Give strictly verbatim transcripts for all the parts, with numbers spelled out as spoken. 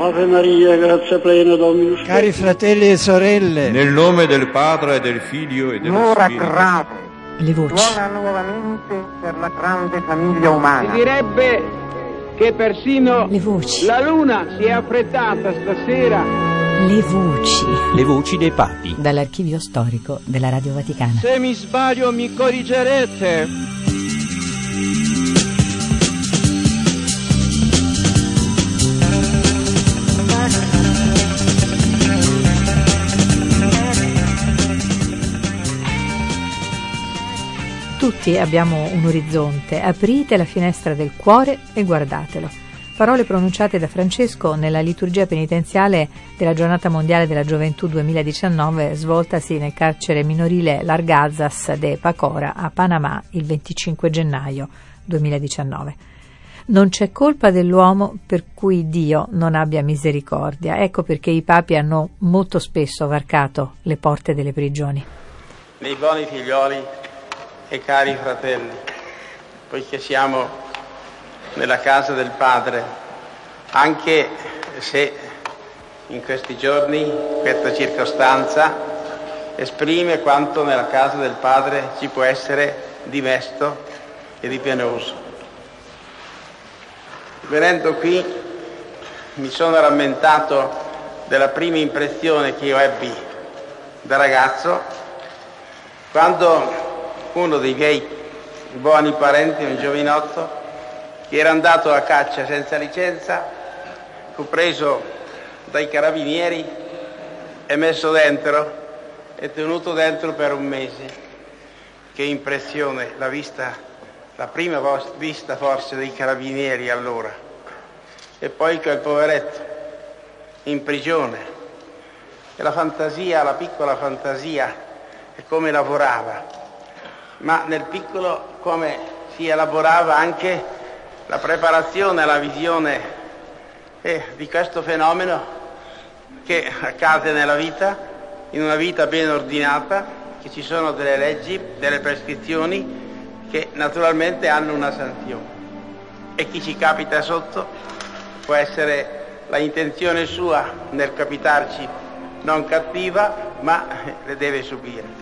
Ave Maria, grazia plena, Dominus tecum. Cari fratelli e sorelle, nel nome del Padre, e del Figlio e dello L'ora Spirito. grave le voci. suona nuovamente per la grande famiglia umana. Si direbbe che persino Le voci. la luna si è affrettata stasera. Le voci. Le voci dei papi. Dall'archivio storico della Radio Vaticana. Se mi sbaglio mi corrigerete. Tutti abbiamo un orizzonte, aprite la finestra del cuore e guardatelo. Parole pronunciate da Francesco nella liturgia penitenziale della Giornata Mondiale della Gioventù duemiladiciannove, svoltasi nel carcere minorile Largazas de Pacora a Panama il venticinque gennaio duemiladiciannove. Non c'è colpa dell'uomo per cui Dio non abbia misericordia. Ecco perché i papi hanno molto spesso varcato le porte delle prigioni. Miei buoni figlioli e cari fratelli, poiché siamo nella casa del Padre, anche se in questi giorni questa circostanza esprime quanto nella casa del Padre ci può essere di mesto e di penoso. Venendo qui mi sono rammentato della prima impressione che io ebbi da ragazzo, quando uno dei miei buoni parenti, un giovinotto, che era andato a caccia senza licenza, fu preso dai carabinieri e messo dentro e tenuto dentro per un mese. Che impressione la vista, la prima vista forse dei carabinieri allora. E poi quel poveretto in prigione. E la fantasia, la piccola fantasia, e come lavorava. Ma nel piccolo come si elaborava anche la preparazione, la visione eh, di questo fenomeno che accade nella vita, in una vita ben ordinata, che ci sono delle leggi, delle prescrizioni che naturalmente hanno una sanzione. E chi ci capita sotto può essere la intenzione sua nel capitarci non cattiva, ma le deve subire.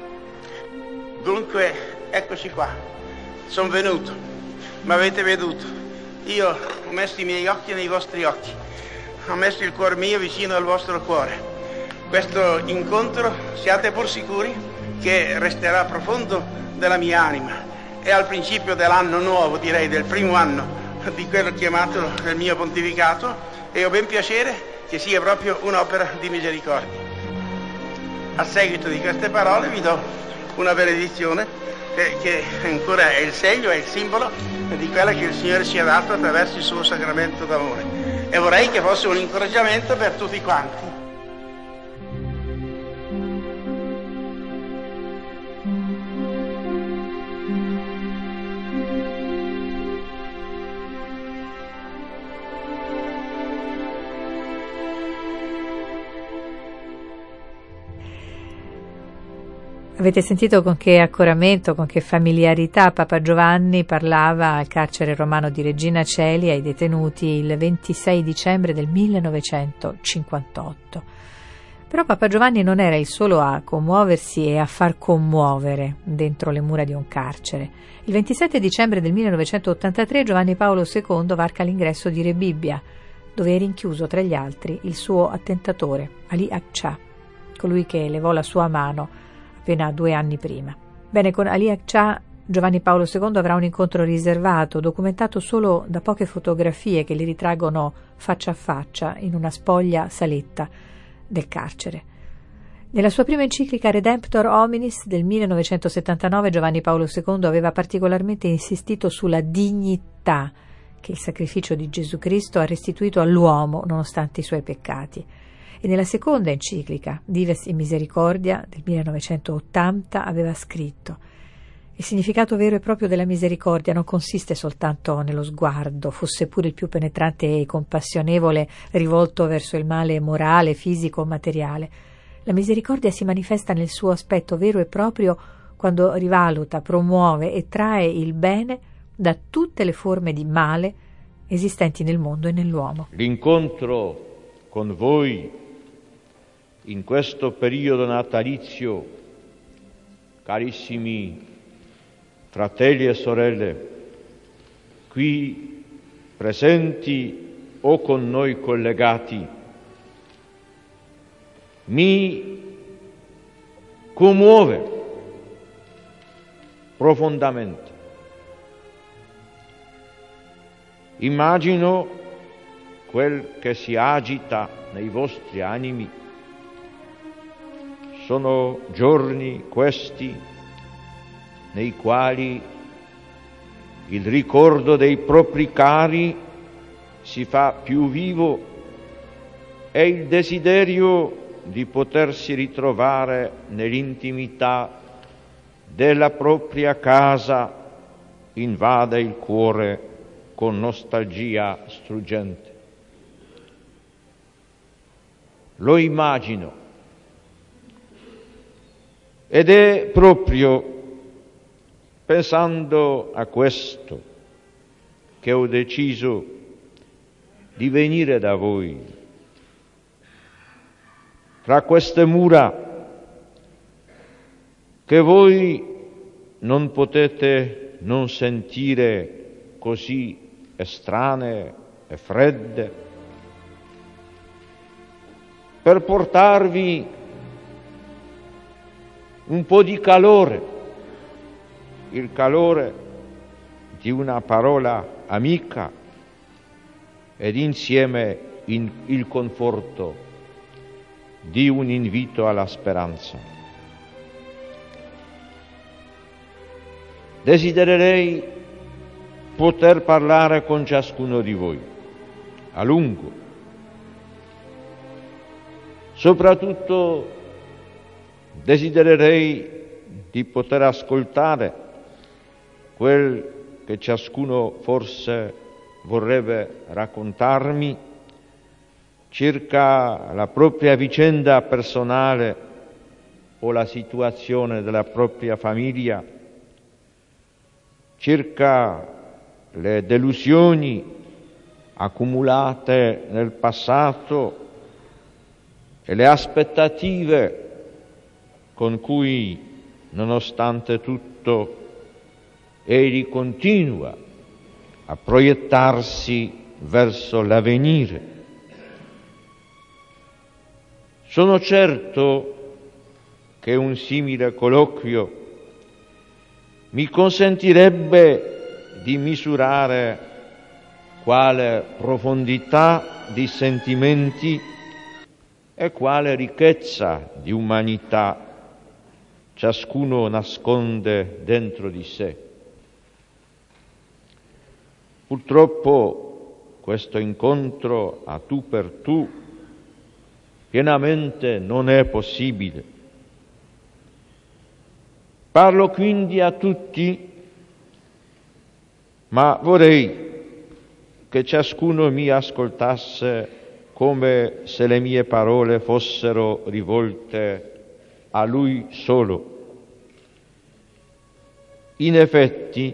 Dunque, eccoci qua, sono venuto, mi avete veduto, io ho messo i miei occhi nei vostri occhi, ho messo il cuore mio vicino al vostro cuore. Questo incontro, siate pur sicuri, che resterà profondo della mia anima e al principio dell'anno nuovo, direi del primo anno di quello chiamato del mio pontificato, e ho ben piacere che sia proprio un'opera di misericordia. A seguito di queste parole vi do una benedizione che, che ancora è il segno, è il simbolo di quella che il Signore ci ha dato attraverso il suo sacramento d'amore, e vorrei che fosse un incoraggiamento per tutti quanti. Avete sentito con che accoramento, con che familiarità Papa Giovanni parlava al carcere romano di Regina Coeli ai detenuti il ventisei dicembre del millenovecentocinquantotto. Però Papa Giovanni non era il solo a commuoversi e a far commuovere dentro le mura di un carcere. Il ventisette dicembre del millenovecentottantatré Giovanni Paolo secondo varca l'ingresso di Rebibbia, dove è rinchiuso tra gli altri il suo attentatore, Ali Aqsa, colui che levò la sua mano appena due anni prima. Bene, con Ali Aqsa Giovanni Paolo secondo avrà un incontro riservato, documentato solo da poche fotografie che li ritraggono faccia a faccia in una spoglia saletta del carcere. Nella sua prima enciclica Redemptor Hominis del millenovecentosettantanove Giovanni Paolo secondo aveva particolarmente insistito sulla dignità che il sacrificio di Gesù Cristo ha restituito all'uomo nonostante i suoi peccati. E nella seconda enciclica, Dives in Misericordia, del millenovecentottanta, aveva scritto: il significato vero e proprio della misericordia non consiste soltanto nello sguardo, fosse pure il più penetrante e compassionevole, rivolto verso il male morale, fisico o materiale. La misericordia si manifesta nel suo aspetto vero e proprio quando rivaluta, promuove e trae il bene da tutte le forme di male esistenti nel mondo e nell'uomo. L'incontro con voi in questo periodo natalizio, carissimi fratelli e sorelle, qui presenti o con noi collegati, mi commuove profondamente. Immagino quel che si agita nei vostri animi. Sono giorni questi nei quali il ricordo dei propri cari si fa più vivo e il desiderio di potersi ritrovare nell'intimità della propria casa invade il cuore con nostalgia struggente. Lo immagino ed è proprio pensando a questo che ho deciso di venire da voi. Tra queste mura che voi non potete non sentire così estranee e fredde, per portarvi un po' di calore, il calore di una parola amica ed insieme in, il conforto di un invito alla speranza. Desidererei poter parlare con ciascuno di voi a lungo, soprattutto desidererei di poter ascoltare quel che ciascuno forse vorrebbe raccontarmi circa la propria vicenda personale o la situazione della propria famiglia, circa le delusioni accumulate nel passato e le aspettative con cui, nonostante tutto, egli continua a proiettarsi verso l'avvenire. Sono certo che un simile colloquio mi consentirebbe di misurare quale profondità di sentimenti e quale ricchezza di umanità ciascuno nasconde dentro di sé. Purtroppo questo incontro a tu per tu pienamente non è possibile. Parlo quindi a tutti, ma vorrei che ciascuno mi ascoltasse come se le mie parole fossero rivolte a lui solo. In effetti,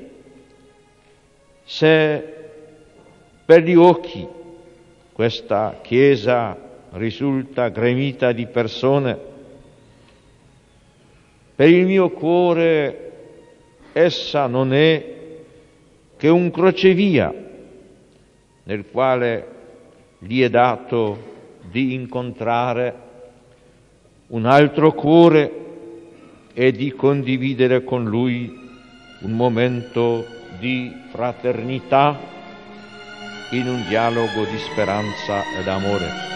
se per gli occhi questa Chiesa risulta gremita di persone, per il mio cuore essa non è che un crocevia nel quale gli è dato di incontrare un altro cuore e di condividere con lui un momento di fraternità in un dialogo di speranza ed amore.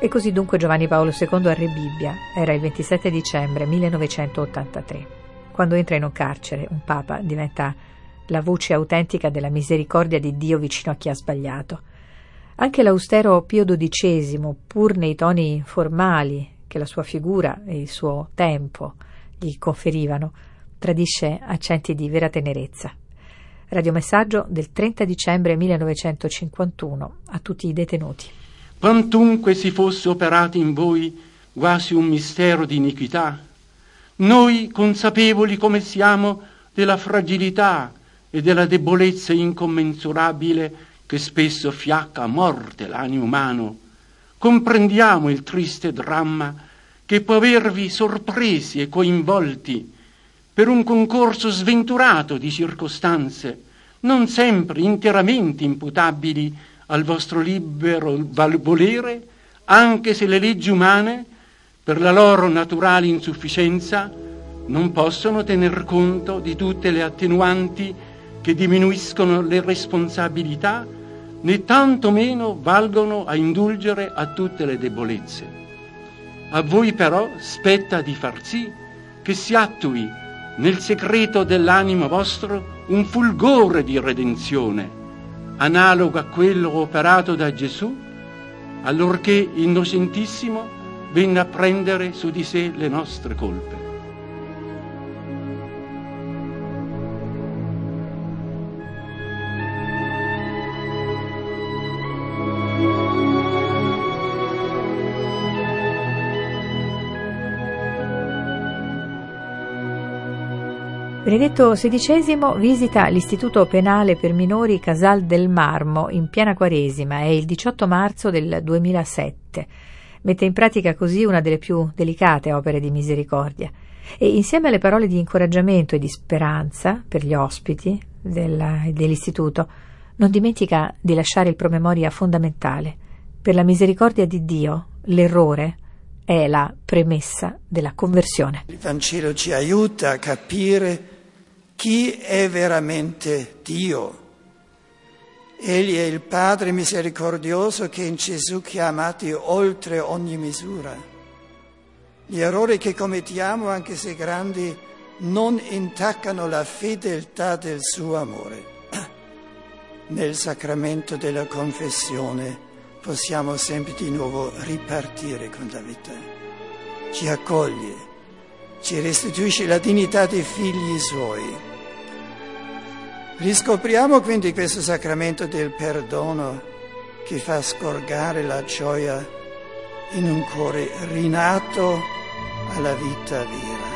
E così dunque Giovanni Paolo secondo a Rebibbia, era il ventisette dicembre millenovecentottantatré. Quando entra in un carcere, un papa diventa la voce autentica della misericordia di Dio vicino a chi ha sbagliato. Anche l'austero Pio dodicesimo, pur nei toni formali che la sua figura e il suo tempo gli conferivano, tradisce accenti di vera tenerezza. Radiomessaggio del trenta dicembre millenovecentocinquantuno a tutti i detenuti. Quantunque si fosse operato in voi quasi un mistero di iniquità, noi, consapevoli come siamo della fragilità e della debolezza incommensurabile che spesso fiacca a morte l'animo umano, comprendiamo il triste dramma che può avervi sorpresi e coinvolti per un concorso sventurato di circostanze, non sempre interamente imputabili al vostro libero volere, anche se le leggi umane, per la loro naturale insufficienza, non possono tener conto di tutte le attenuanti che diminuiscono le responsabilità, né tantomeno valgono a indulgere a tutte le debolezze. A voi però spetta di far sì che si attui nel segreto dell'animo vostro un fulgore di redenzione, analogo a quello operato da Gesù, allorché innocentissimo venne a prendere su di sé le nostre colpe. Benedetto sedicesimo visita l'istituto penale per minori Casal del Marmo in piena Quaresima, è il diciotto marzo del duemilasette. Mette in pratica così una delle più delicate opere di misericordia e insieme alle parole di incoraggiamento e di speranza per gli ospiti del, dell'istituto non dimentica di lasciare il promemoria fondamentale. Per la misericordia di Dio l'errore è la premessa della conversione. Il Vangelo ci aiuta a capire chi è veramente Dio. Egli è il Padre misericordioso che in Gesù chiamati oltre ogni misura. Gli errori che commettiamo, anche se grandi, non intaccano la fedeltà del suo amore. Nel sacramento della confessione possiamo sempre di nuovo ripartire con la vita. Ci accoglie, ci restituisce la dignità dei figli suoi. Riscopriamo quindi questo sacramento del perdono che fa scorgare la gioia in un cuore rinato alla vita vera.